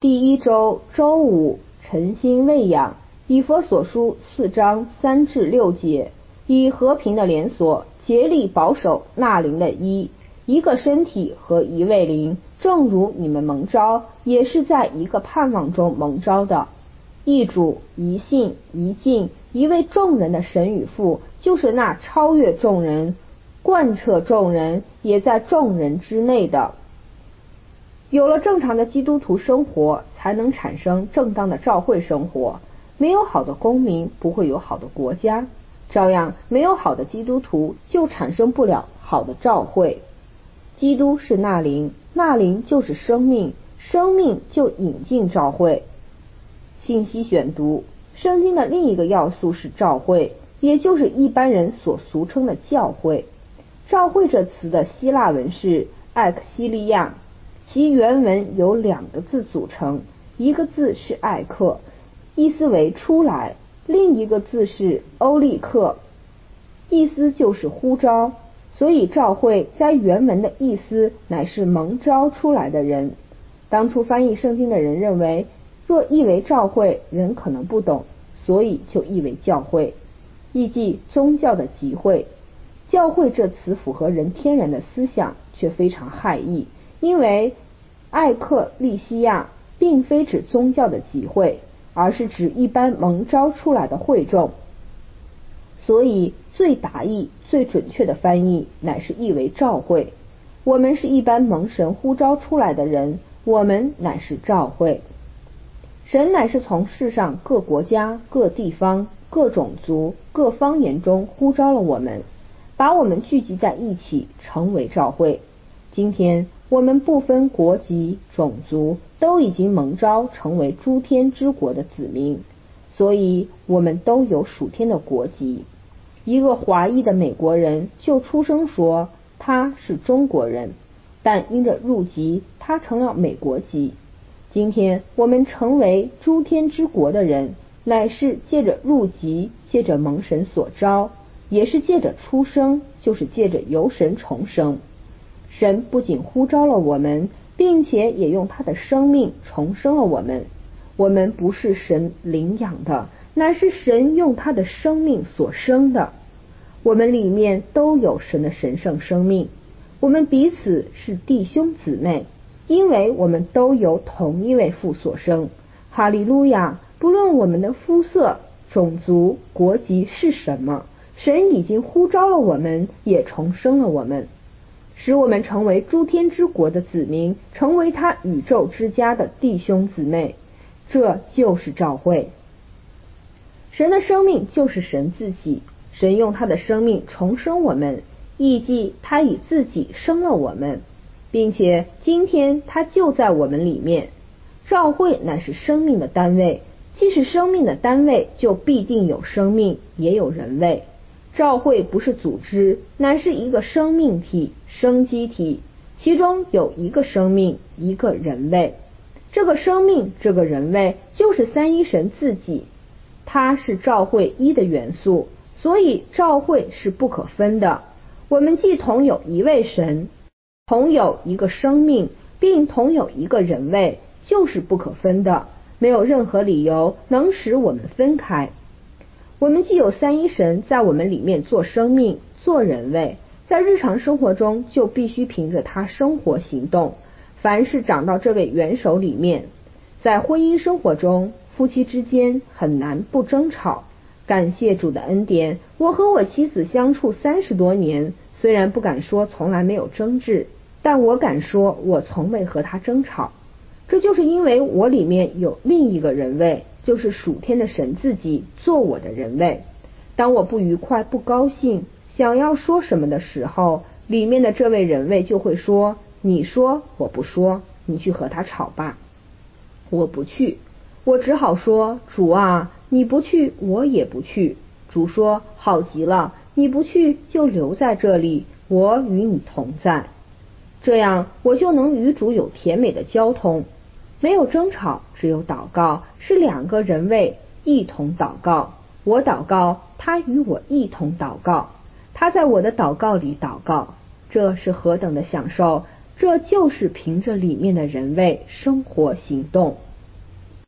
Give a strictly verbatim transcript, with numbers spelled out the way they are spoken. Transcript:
第一周周五，诚心喂养，以佛所书四章三至六节，以和平的连锁竭力保守那灵的一，一个身体和一位灵，正如你们蒙召，也是在一个盼望中蒙召的。一主，一信，一敬，一位众人的神与父，就是那超越众人，贯彻众人，也在众人之内的。有了正常的基督徒生活，才能产生正当的教会生活。没有好的公民，不会有好的国家。照样，没有好的基督徒，就产生不了好的教会。基督是那灵，那灵就是生命，生命就引进教会。信息选读：圣经的另一个要素是教会，也就是一般人所俗称的教会。教会这词的希腊文是艾克西利亚，其原文由两个字组成，一个字是艾克，意思为出来，另一个字是欧利克，意思就是呼召。所以教会在原文的意思乃是蒙召出来的人。当初翻译圣经的人认为，若译为教会，人可能不懂，所以就译为教会，意即宗教的集会。教会这词符合人天然的思想，却非常害意，因为艾克利西亚并非指宗教的集会，而是指一般蒙召出来的会众。所以最达意、最准确的翻译乃是译为教会。我们是一般蒙神呼召出来的人，我们乃是教会。神乃是从世上各国家、各地方、各种族、各方言中呼召了我们，把我们聚集在一起，成为教会。今天我们不分国籍、种族，都已经蒙召成为诸天之国的子民，所以我们都有属天的国籍。一个华裔的美国人就出生说他是中国人，但因着入籍，他成了美国籍。今天我们成为诸天之国的人，乃是借着入籍，借着蒙神所召，也是借着出生，就是借着由神重生。神不仅呼召了我们，并且也用他的生命重生了我们。我们不是神领养的，乃是神用他的生命所生的。我们里面都有神的神圣生命，我们彼此是弟兄姊妹，因为我们都由同一位父所生。哈利路亚！不论我们的肤色、种族、国籍是什么，神已经呼召了我们，也重生了我们，使我们成为诸天之国的子民，成为他宇宙之家的弟兄姊妹。这就是教会。神的生命就是神自己，神用他的生命重生我们，意即他以自己生了我们，并且今天他就在我们里面。教会乃是生命的单位，既是生命的单位，就必定有生命，也有人位。教会不是组织，乃是一个生命体、生机体，其中有一个生命，一个人位。这个生命，这个人位，就是三一神自己，它是教会一的元素，所以教会是不可分的。我们既同有一位神，同有一个生命，并同有一个人位，就是不可分的，没有任何理由能使我们分开。我们既有三一神在我们里面做生命、做人位，在日常生活中就必须凭着他生活行动。凡是长到这位元首里面，在婚姻生活中，夫妻之间很难不争吵。感谢主的恩典，我和我妻子相处三十多年，虽然不敢说从来没有争执，但我敢说我从未和她争吵。这就是因为我里面有另一个人位，就是属天的神自己做我的人位。当我不愉快、不高兴，想要说什么的时候，里面的这位人位就会说，你说我不说，你去和他吵吧。我不去，我只好说，主啊，你不去，我也不去。主说，好极了，你不去就留在这里，我与你同在。这样我就能与主有甜美的交通，没有争吵，只有祷告，是两个人位一同祷告。我祷告，他与我一同祷告，他在我的祷告里祷告。这是何等的享受！这就是凭着里面的人位生活行动。